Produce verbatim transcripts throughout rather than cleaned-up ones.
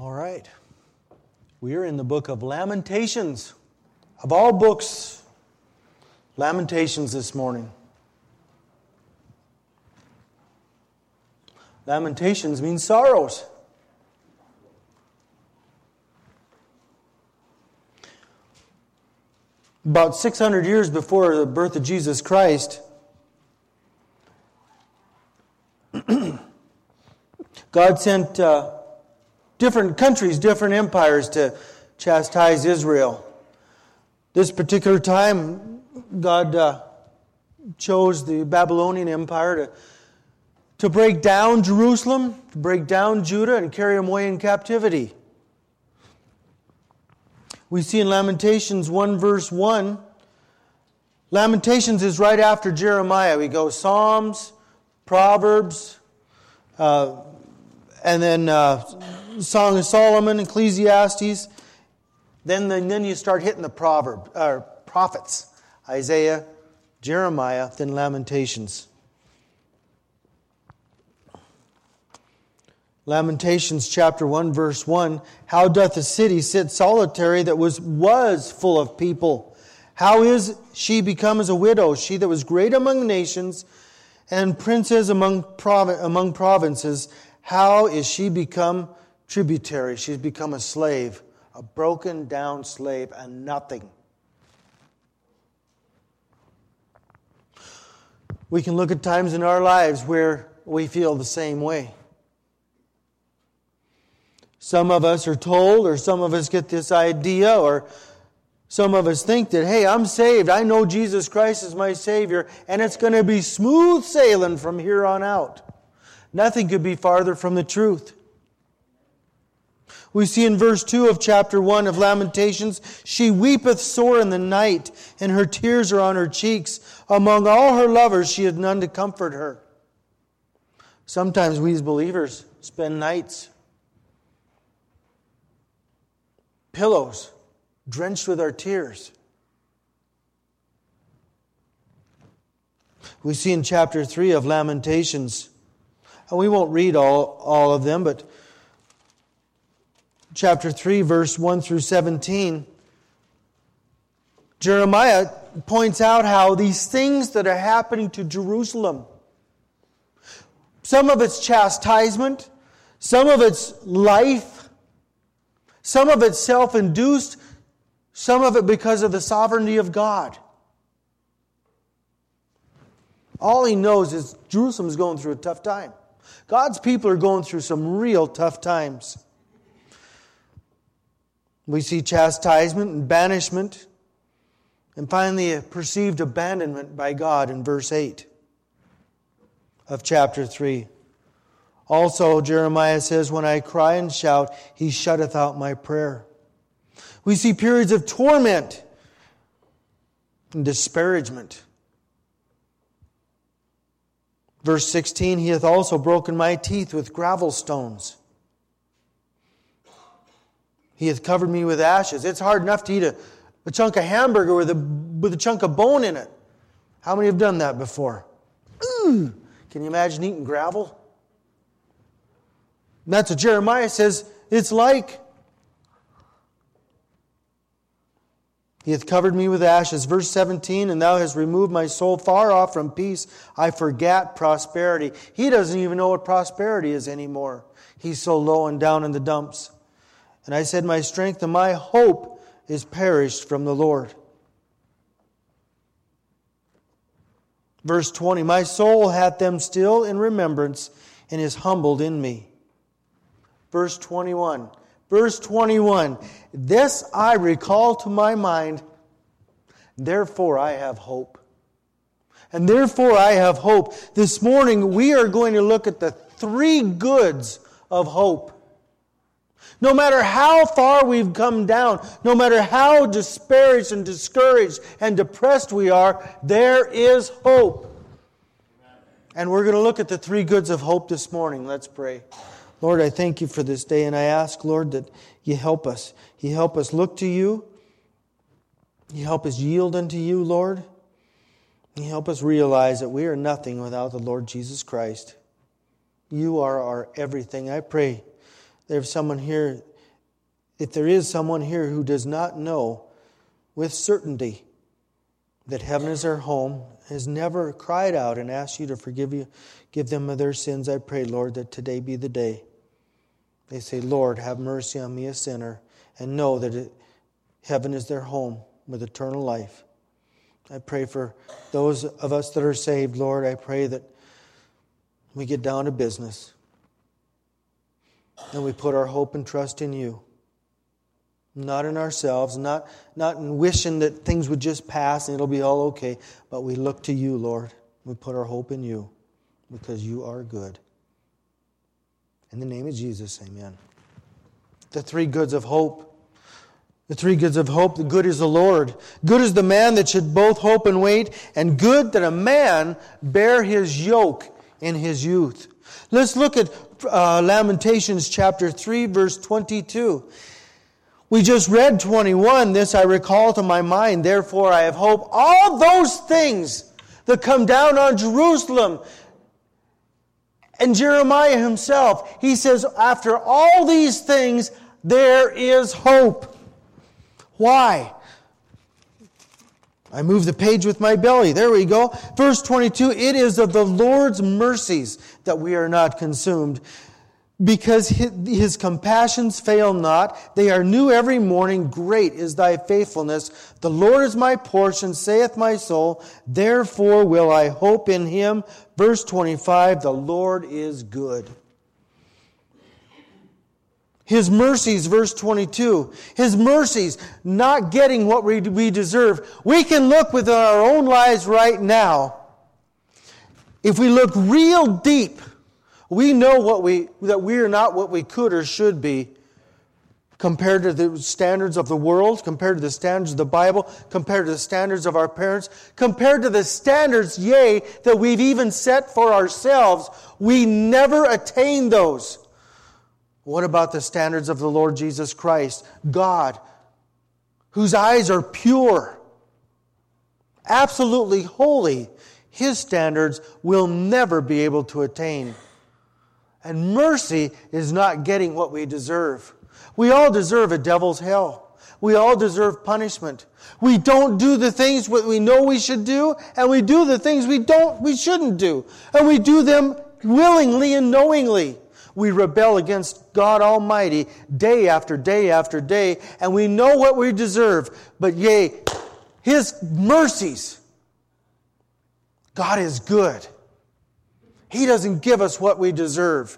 All right. We are in the book of Lamentations. Of all books, Lamentations this morning. Lamentations means sorrows. About six hundred years before the birth of Jesus Christ, God sent uh, different countries, different empires to chastise Israel. This particular time, God uh, chose the Babylonian Empire to, to break down Jerusalem, to break down Judah, and carry them away in captivity. We see in Lamentations one verse one, Lamentations is right after Jeremiah. We go Psalms, Proverbs, uh, and then uh, Song of Solomon, Ecclesiastes. Then, the, then you start hitting the proverb, uh, prophets, Isaiah, Jeremiah, then Lamentations. Lamentations chapter one verse one, how doth a city sit solitary that was, was full of people? How is she become as a widow, she that was great among nations and princess among, provi- among provinces? How is she become tributary? She's become a slave, a broken down slave and nothing. We can look at times in our lives where we feel the same way. Some of us are told, or some of us get this idea, or some of us think that, hey, I'm saved. I know Jesus Christ is my Savior, and it's going to be smooth sailing from here on out. Nothing could be farther from the truth. We see in verse two of chapter one of Lamentations, she weepeth sore in the night, and her tears are on her cheeks. Among all her lovers, she had none to comfort her. Sometimes we as believers spend nights pillows drenched with our tears. We see in chapter three of Lamentations, and we won't read all, all of them, but chapter three, verse one through seventeen, Jeremiah points out how these things that are happening to Jerusalem, some of it's chastisement, some of it's life, some of it's self-induced, some of it because of the sovereignty of God. All he knows is Jerusalem's going through a tough time. God's people are going through some real tough times. We see chastisement and banishment, and finally a perceived abandonment by God in verse eight of chapter three. Also, Jeremiah says, when I cry and shout, He shutteth out my prayer. We see periods of torment and disparagement. Verse sixteen, He hath also broken my teeth with gravel stones. He hath covered me with ashes. It's hard enough to eat a, a chunk of hamburger with a, with a chunk of bone in it. How many have done that before? Ooh, can you imagine eating gravel? And that's what Jeremiah says it's like. He hath covered me with ashes. Verse seventeen, and thou hast removed my soul far off from peace. I forgat prosperity. He doesn't even know what prosperity is anymore. He's so low and down in the dumps. And I said, my strength and my hope is perished from the Lord. Verse twenty, my soul hath them still in remembrance and is humbled in me. Verse twenty-one. Verse twenty-one. This I recall to my mind, therefore I have hope. And therefore I have hope. This morning we are going to look at the three goods of hope. No matter how far we've come down, no matter how disparaged and discouraged and depressed we are, there is hope. And we're going to look at the three goods of hope this morning. Let's pray. Lord, I thank You for this day, and I ask, Lord, that You help us. You help us look to You. You help us yield unto You, Lord. You help us realize that we are nothing without the Lord Jesus Christ. You are our everything. I pray there's someone here If there is someone here who does not know with certainty that heaven is their home, has never cried out and asked you to forgive you, give them of their sins, I pray, Lord, that today be the day. They say, Lord, have mercy on me, a sinner, and know that it, heaven is their home with eternal life. I pray for those of us that are saved, Lord. I pray that we get down to business and we put our hope and trust in you. Not in ourselves, not, not in wishing that things would just pass and it'll be all okay, but we look to you, Lord. We put our hope in you because you are good. In the name of Jesus, amen. The three goods of hope. The three goods of hope. The good is the Lord. Good is the man that should both hope and wait, and good that a man bear his yoke in his youth. Let's look at uh, Lamentations chapter three, verse twenty-two. We just read twenty-one. This I recall to my mind. Therefore I have hope. All those things that come down on Jerusalem. And Jeremiah himself, he says, after all these things, there is hope. Why? I move the page with my belly. There we go. Verse twenty-two, it is of the Lord's mercies that we are not consumed, because his compassions fail not. They are new every morning. Great is thy faithfulness. The Lord is my portion, saith my soul. Therefore will I hope in him. Verse twenty-five, the Lord is good. His mercies, verse twenty-two. His mercies, not getting what we, we deserve. We can look within our own lives right now. If we look real deep, we know what we that we are not what we could or should be compared to the standards of the world, compared to the standards of the Bible, compared to the standards of our parents, compared to the standards, yea, that we've even set for ourselves. We never attain those. What about the standards of the Lord Jesus Christ, God, whose eyes are pure, absolutely holy? His standards will never be able to attain. And mercy is not getting what we deserve. We all deserve a devil's hell. We all deserve punishment. We don't do the things that we know we should do, and we do the things we don't, we shouldn't do. And we do them willingly and knowingly. We rebel against God Almighty day after day after day, and we know what we deserve. But yea, His mercies, God is good. He doesn't give us what we deserve.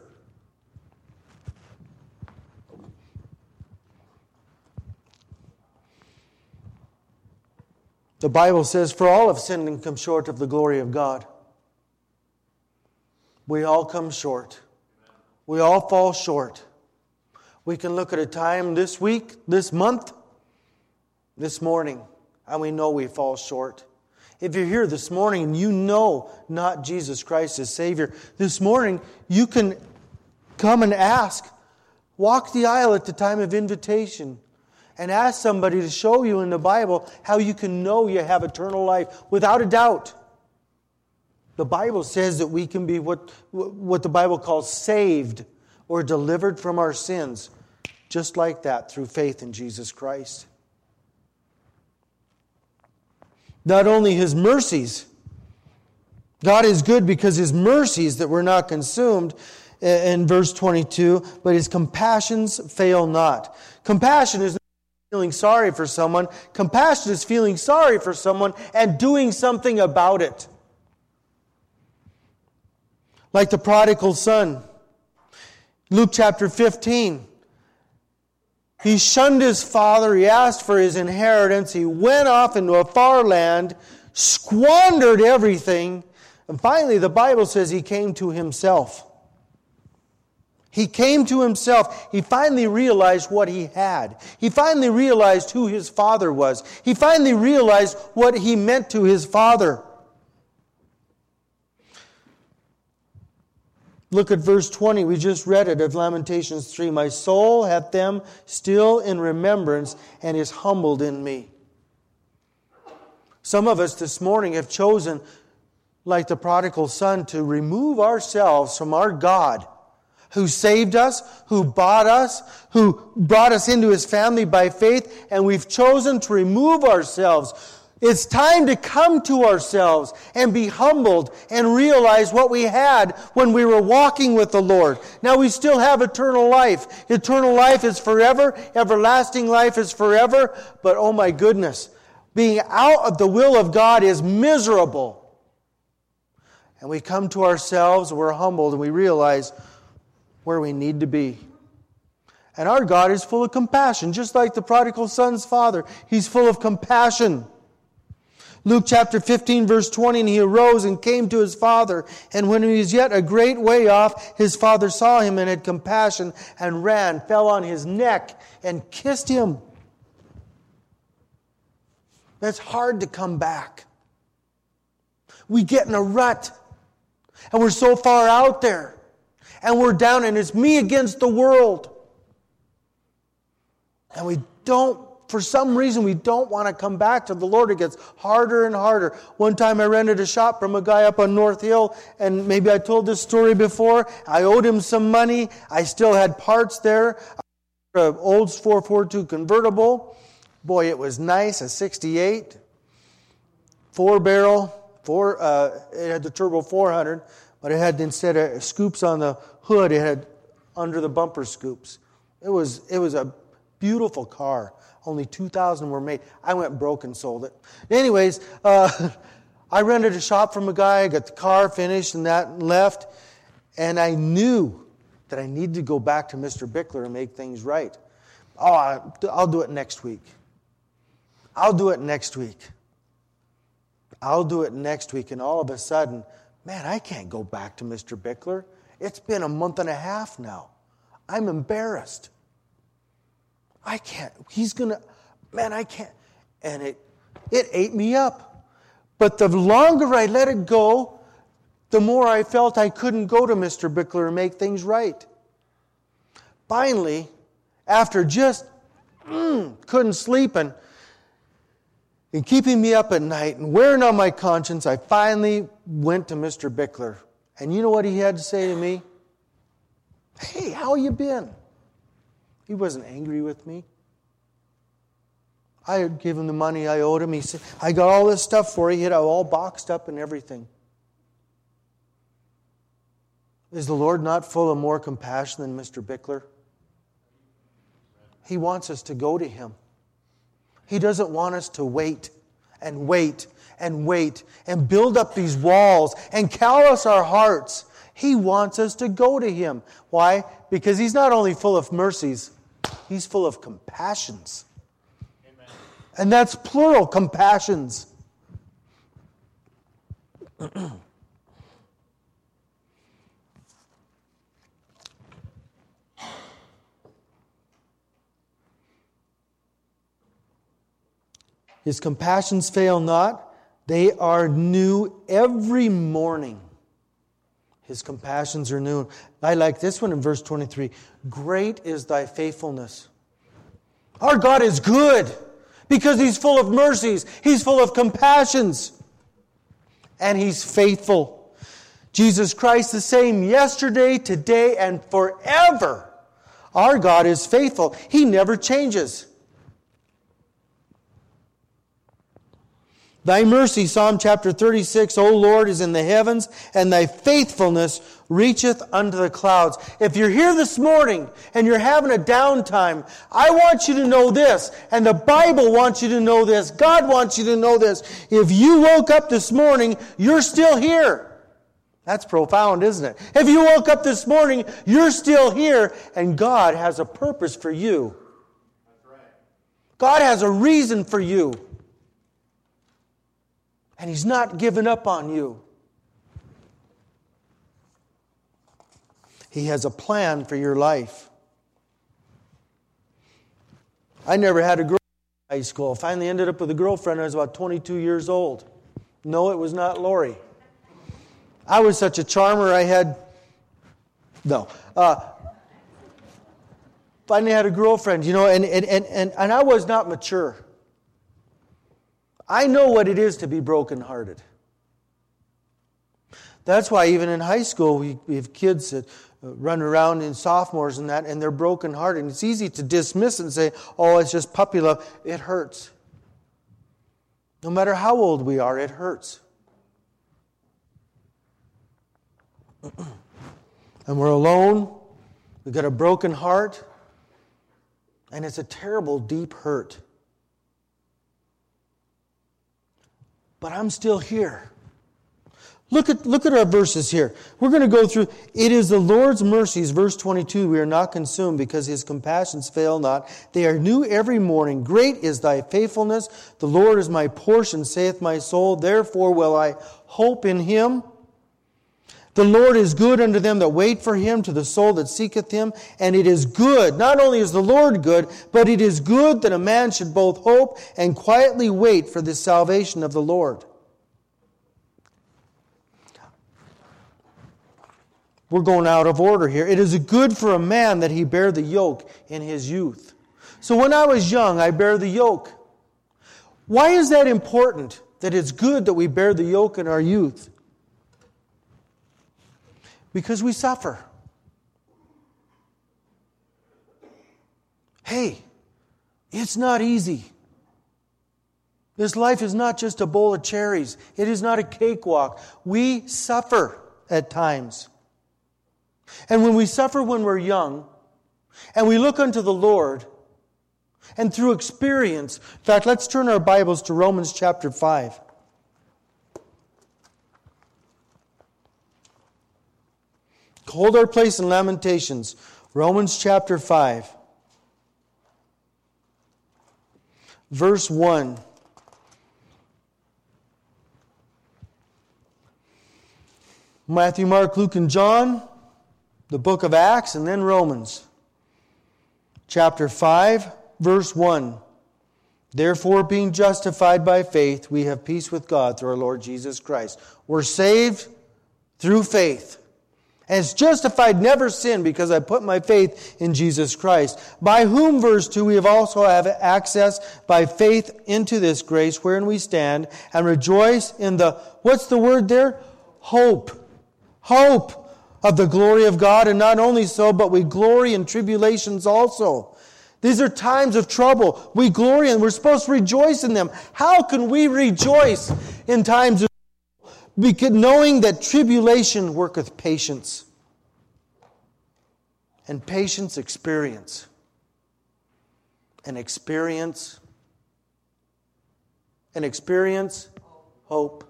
The Bible says, for all have sinned and come short of the glory of God. We all come short. We all fall short. We can look at a time this week, this month, this morning, and we know we fall short. If you're here this morning and you know not Jesus Christ as Savior, this morning you can come and ask. Walk the aisle at the time of invitation and ask somebody to show you in the Bible how you can know you have eternal life without a doubt. The Bible says that we can be what, what the Bible calls saved or delivered from our sins, just like that through faith in Jesus Christ. Not only His mercies, God is good because His mercies that we're not consumed in verse twenty-two, but His compassions fail not. Compassion is not feeling sorry for someone. Compassion is feeling sorry for someone and doing something about it. Like the prodigal son. Luke chapter fifteen. He shunned his father. He asked for his inheritance. He went off into a far land, squandered everything. And finally, the Bible says he came to himself. He came to himself. He finally realized what he had. He finally realized who his father was. He finally realized what he meant to his father. Look at verse twenty. We just read it of Lamentations three. My soul hath them still in remembrance and is humbled in me. Some of us this morning have chosen, like the prodigal son, to remove ourselves from our God, who saved us, who bought us, who brought us into His family by faith, and we've chosen to remove ourselves. It's time to come to ourselves and be humbled and realize what we had when we were walking with the Lord. Now we still have eternal life. Eternal life is forever. Everlasting life is forever. But oh my goodness, being out of the will of God is miserable. And we come to ourselves, we're humbled, and we realize where we need to be. And our God is full of compassion, just like the prodigal son's father. He's full of compassion. Luke chapter fifteen, verse twenty, and he arose and came to his father. And when he was yet a great way off, his father saw him and had compassion and ran, fell on his neck, and kissed him. It's hard to come back. We get in a rut, and we're so far out there. And we're down, and it's me against the world. And we don't, for some reason, we don't want to come back to the Lord. It gets harder and harder. One time I rented a shop from a guy up on North Hill, and maybe I told this story before. I owed him some money. I still had parts there. An old four forty-two convertible. Boy, it was nice, a sixty-eight. Four barrel. Four. Uh, it had the turbo four hundred. But it had, instead of scoops on the hood, it had under the bumper scoops. It was it was a beautiful car. Only two thousand were made. I went broke and sold it. Anyways, uh, I rented a shop from a guy, got the car finished and that and left. And I knew that I needed to go back to Mister Bickler and make things right. Oh, I, I'll do it next week. I'll do it next week. I'll do it next week. And all of a sudden, man, I can't go back to Mister Bickler. It's been a month and a half now. I'm embarrassed. I can't. He's going to, man, I can't. And it it ate me up. But the longer I let it go, the more I felt I couldn't go to Mister Bickler and make things right. Finally, after just mm, couldn't sleep and, and keeping me up at night and wearing on my conscience, I finally went to Mister Bickler. And you know what he had to say to me? Hey, how you been? He wasn't angry with me. I had given him the money I owed him. He said, I got all this stuff for you. He had it all boxed up and everything. Is the Lord not full of more compassion than Mister Bickler? He wants us to go to Him. He doesn't want us to wait and wait and wait and build up these walls and callous our hearts. He wants us to go to Him. Why? Because He's not only full of mercies, He's full of compassions. Amen. And that's plural, compassions. His compassions fail not. They are new every morning. His compassions are new. I like this one in verse twenty-three. Great is thy faithfulness. Our God is good because He's full of mercies. He's full of compassions. And He's faithful. Jesus Christ the same yesterday, today, and forever. Our God is faithful. He never changes. Thy mercy, Psalm chapter thirty-six, O Lord, is in the heavens, and Thy faithfulness reacheth unto the clouds. If you're here this morning and you're having a downtime, I want you to know this, and the Bible wants you to know this. God wants you to know this. If you woke up this morning, you're still here. That's profound, isn't it? If you woke up this morning, you're still here, and God has a purpose for you. That's right. God has a reason for you. And He's not given up on you. He has a plan for your life. I never had a girlfriend in high school. I finally ended up with a girlfriend when I was about twenty-two years old. No, it was not Lori. I was such a charmer, I had... No. Uh, finally had a girlfriend, you know, and, and, and, and, and I was not mature. I know what it is to be brokenhearted. That's why even in high school, we, we have kids that run around in sophomores and that, and they're brokenhearted. And it's easy to dismiss it and say, oh, it's just puppy love. It hurts. No matter how old we are, it hurts. And we're alone. We've got a broken heart. And it's a terrible, deep hurt. But I'm still here. Look at, look at our verses here. We're going to go through. It is the Lord's mercies, verse twenty-two, we are not consumed because His compassions fail not. They are new every morning. Great is thy faithfulness. The Lord is my portion, saith my soul. Therefore will I hope in Him. The Lord is good unto them that wait for Him, to the soul that seeketh Him. And it is good, not only is the Lord good, but it is good that a man should both hope and quietly wait for the salvation of the Lord. We're going out of order here. It is good for a man that he bear the yoke in his youth. So when I was young, I bear the yoke. Why is that important, that it's good that we bear the yoke in our youth? Because we suffer. Hey, it's not easy. This life is not just a bowl of cherries. It is not a cakewalk. We suffer at times. And when we suffer when we're young, and we look unto the Lord, and through experience, in fact, let's turn our Bibles to Romans chapter five. Hold our place in Lamentations. Romans chapter five. Verse one. Matthew, Mark, Luke, and John. The book of Acts, and then Romans. Chapter five, verse one. Therefore, being justified by faith, we have peace with God through our Lord Jesus Christ. We're saved through faith. And it's justified, never sin, because I put my faith in Jesus Christ. By whom, verse two, we have also have access by faith into this grace wherein we stand and rejoice in the, what's the word there? Hope. Hope of the glory of God. And not only so, but we glory in tribulations also. These are times of trouble. We glory and we're supposed to rejoice in them. How can we rejoice in times of trouble? Because knowing that tribulation worketh patience. And patience experience. And experience. And experience hope.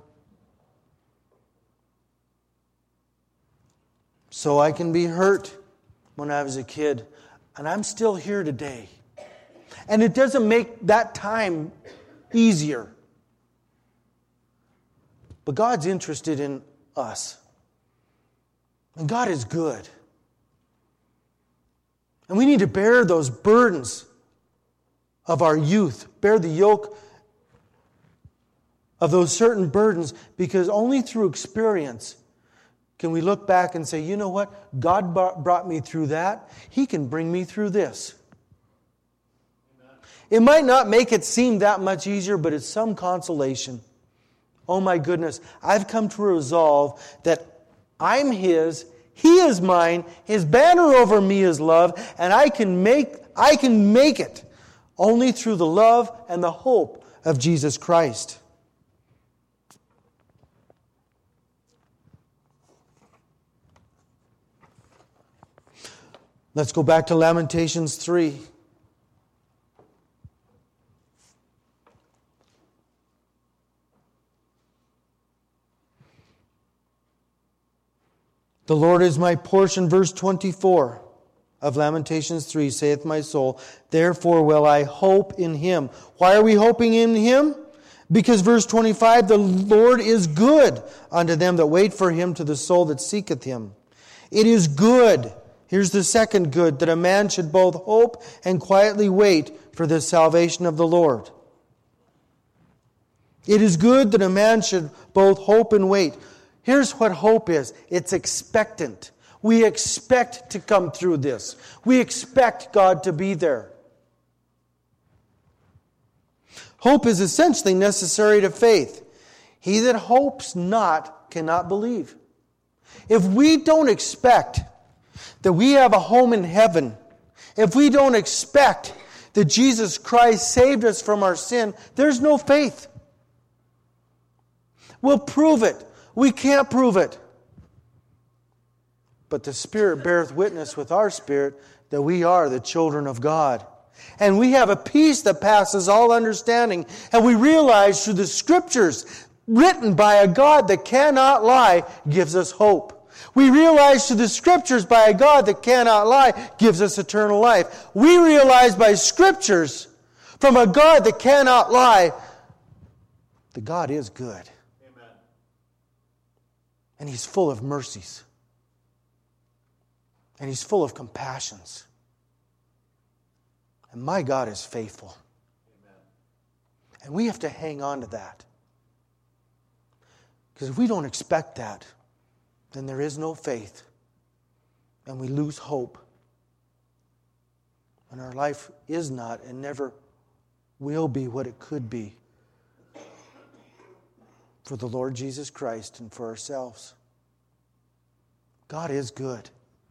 So I can be hurt when I was a kid. And I'm still here today. And it doesn't make that time easier. But God's interested in us. And God is good. And we need to bear those burdens of our youth. Bear the yoke of those certain burdens. Because only through experience can we look back and say, you know what? God brought me through that. He can bring me through this. Amen. It might not make it seem that much easier, but it's some consolation. Oh my goodness. I've come to resolve that I'm His, He is mine, His banner over me is love, and I can make, I can make it only through the love and the hope of Jesus Christ. Let's go back to Lamentations three. The Lord is my portion, verse twenty-four of Lamentations three, saith my soul, therefore will I hope in Him. Why are we hoping in Him? Because verse twenty-five, the Lord is good unto them that wait for Him, to the soul that seeketh Him. It is good. Here's the second good, that a man should both hope and quietly wait for the salvation of the Lord. It is good that a man should both hope and wait. Here's what hope is. It's expectant. We expect to come through this. We expect God to be there. Hope is essentially necessary to faith. He that hopes not cannot believe. If we don't expect that we have a home in heaven, if we don't expect that Jesus Christ saved us from our sin, there's no faith. We'll prove it. We can't prove it. But the Spirit beareth witness with our spirit that we are the children of God. And we have a peace that passes all understanding. And we realize through the Scriptures, written by a God that cannot lie, gives us hope. We realize through the Scriptures by a God that cannot lie, gives us eternal life. We realize by Scriptures from a God that cannot lie, that God is good. Amen. And He's full of mercies. And He's full of compassions. And my God is faithful. Amen. And we have to hang on to that. Because if we don't expect that, then there is no faith. And we lose hope. And our life is not and never will be what it could be for the Lord Jesus Christ and for ourselves. God is good.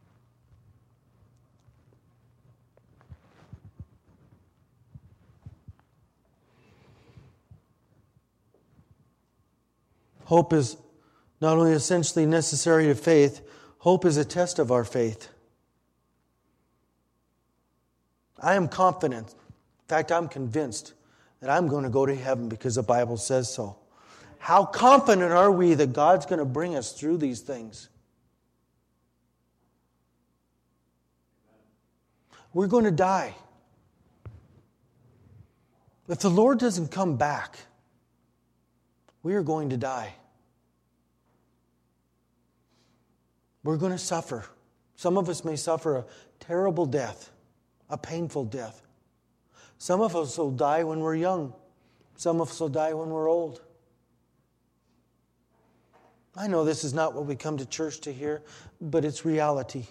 Hope is not only essentially necessary to faith, hope is a test of our faith. I am confident, in fact, I'm convinced that I'm going to go to heaven because the Bible says so. How confident are we that God's going to bring us through these things? We're going to die. If the Lord doesn't come back, we are going to die. We're going to suffer. Some of us may suffer a terrible death, a painful death. Some of us will die when we're young. Some of us will die when we're old. I know this is not what we come to church to hear, but it's reality.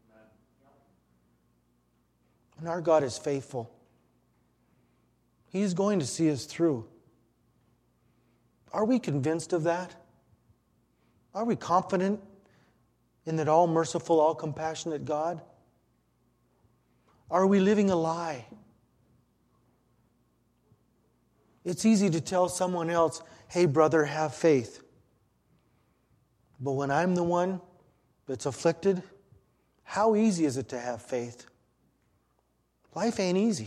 And our God is faithful. He's going to see us through. Are we convinced of that? Are we confident in that all-merciful, all-compassionate God? Are we living a lie? It's easy to tell someone else, hey, brother, have faith. But when I'm the one that's afflicted, how easy is it to have faith? Life ain't easy.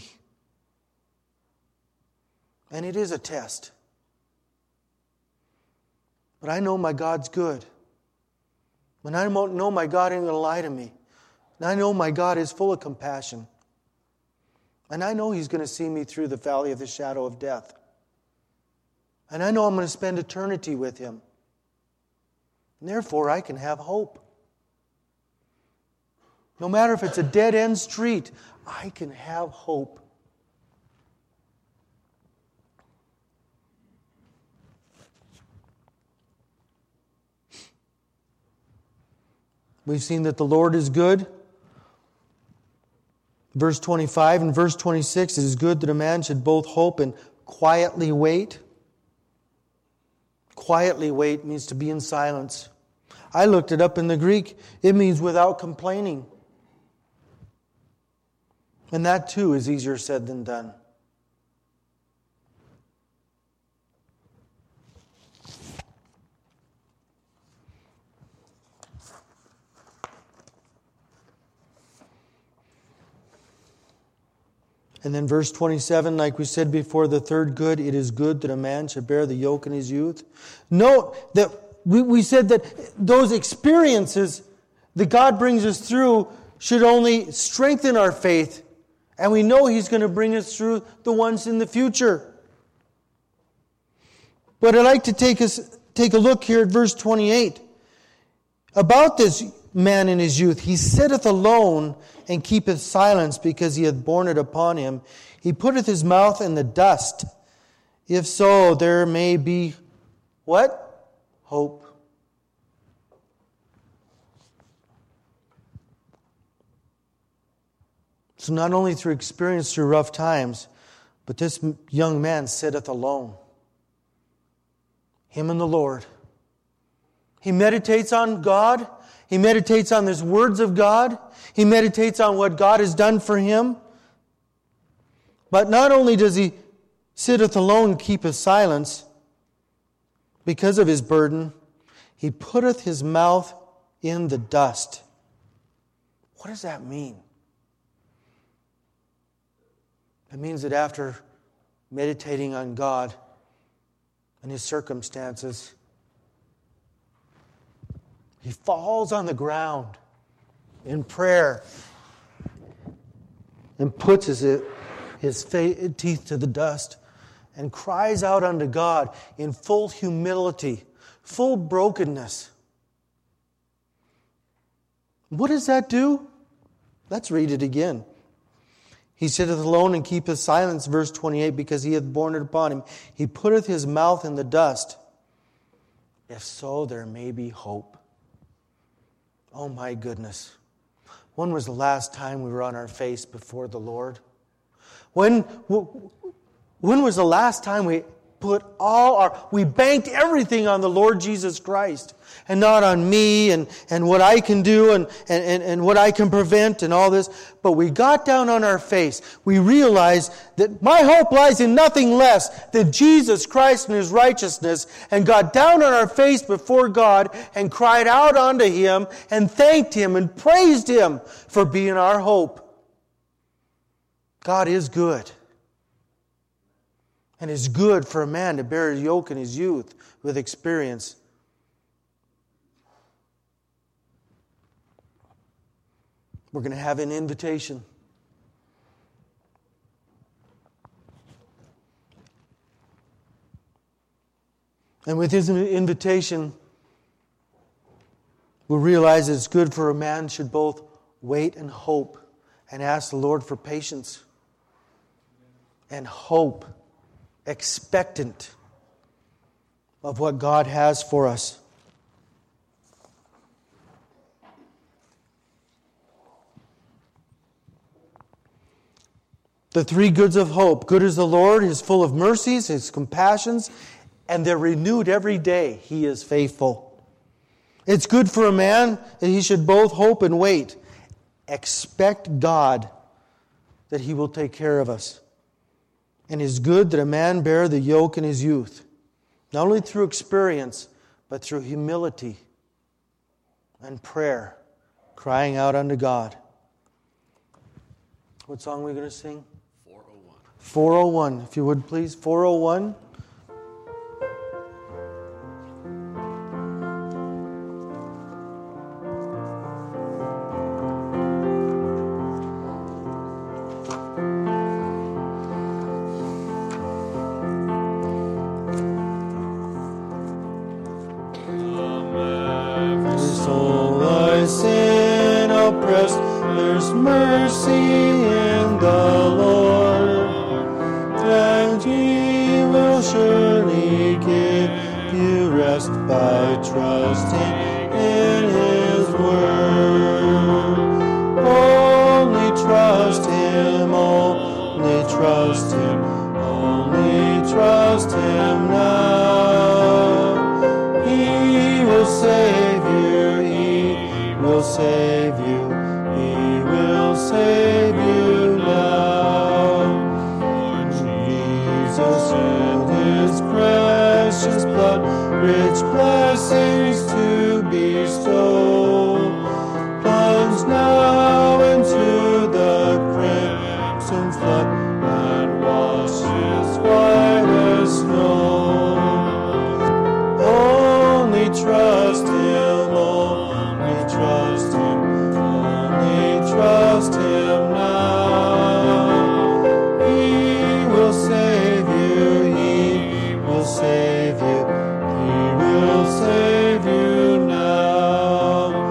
And it is a test. But I know my God's good. When I know my God ain't going to lie to me. And I know my God is full of compassion. And I know He's going to see me through the valley of the shadow of death. And I know I'm going to spend eternity with Him. And therefore, I can have hope. No matter if it's a dead-end street, I can have hope. We've seen that the Lord is good. Verse twenty-five and verse twenty-six, it is good that a man should both hope and quietly wait. Quietly wait means to be in silence. I looked it up in the Greek. It means without complaining. And that too is easier said than done. And then verse twenty-seven, like we said before, the third good, it is good that a man should bear the yoke in his youth. Note that we, we said that those experiences that God brings us through should only strengthen our faith. And we know He's going to bring us through the ones in the future. But I'd like to take us take a look here at verse twenty-eight. About this man in his youth, he sitteth alone and keepeth silence, because he hath borne it upon him. He putteth his mouth in the dust. If so, there may be what? Hope. So not only through experience through rough times, but this young man sitteth alone. Him and the Lord. He meditates on God. He meditates on the words of God. He meditates on what God has done for him. But not only does he sitteth alone and keepeth silence because of his burden, he putteth his mouth in the dust. What does that mean? It means that after meditating on God and his circumstances, he falls on the ground in prayer and puts his, his fa- teeth to the dust and cries out unto God in full humility, full brokenness. What does that do? Let's read it again. He sitteth alone and keepeth silence, verse twenty-eight, because he hath borne it upon him. He putteth his mouth in the dust. If so, there may be hope. Oh my goodness. When was the last time we were on our face before the Lord? When, when was the last time we put all our, we banked everything on the Lord Jesus Christ and not on me and, and what I can do and, and, and what I can prevent and all this. But we got down on our face. We realized that my hope lies in nothing less than Jesus Christ and His righteousness, and got down on our face before God and cried out unto Him and thanked Him and praised Him for being our hope. God is good. And it's good for a man to bear a yoke in his youth with experience. We're going to have an invitation. And with his invitation, we'll realize it's good for a man should both wait and hope and ask the Lord for patience and hope. Expectant of what God has for us. The three goods of hope. Good is the Lord, He is full of mercies, His compassions, and they're renewed every day. He is faithful. It's good for a man that he should both hope and wait. Expect God that He will take care of us. And it is good that a man bear the yoke in his youth, not only through experience, but through humility and prayer, crying out unto God. What song are we going to sing? four oh one. four oh one, if you would please. four oh one. Save you now.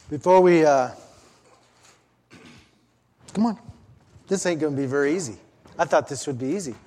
Before we, uh, come on. This ain't going to be very easy. I thought this would be easy.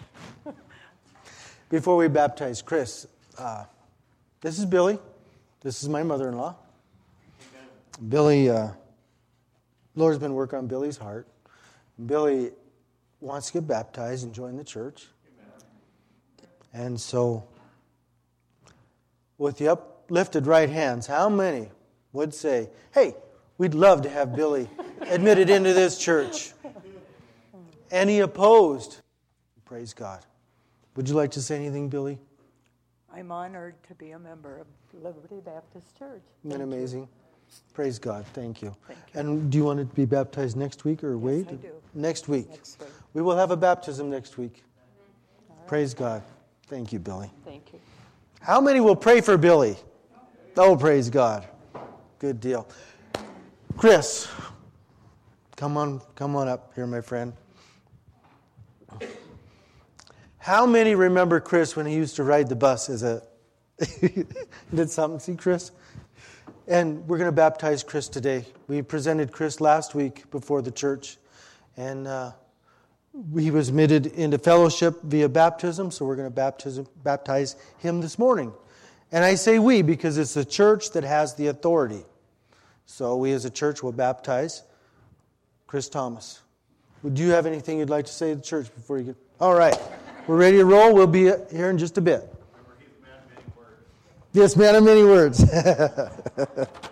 Before we baptize Chris, uh, this is Billy. This is my mother-in-law. Billy, uh, Lord's been working on Billy's heart. Billy wants to get baptized and join the church. And so, with the uplifted right hands, how many would say, hey, we'd love to have Billy admitted into this church? Any opposed? Praise God. Would you like to say anything, Billy? I'm honored to be a member of Liberty Baptist Church. Isn't that amazing? Praise God. Thank you. Thank you. And do you want to be baptized next week or wait? I do. Next week. Next week. We will have a baptism next week. Right. Praise God. Thank you, Billy. Thank you. How many will pray for Billy? Oh, praise God. Good deal. Chris, come on, come on up here, my friend. How many remember Chris when he used to ride the bus as a... Did something, see Chris? And we're going to baptize Chris today. We presented Chris last week before the church. And uh, he was admitted into fellowship via baptism, so we're going to baptism, baptize him this morning. And I say we because it's the church that has the authority. So we as a church will baptize Chris Thomas. Would you have anything you'd like to say to the church before you get... All right. We're ready to roll. We'll be here in just a bit. Remember, he's a man of many words. Yes, man of many words.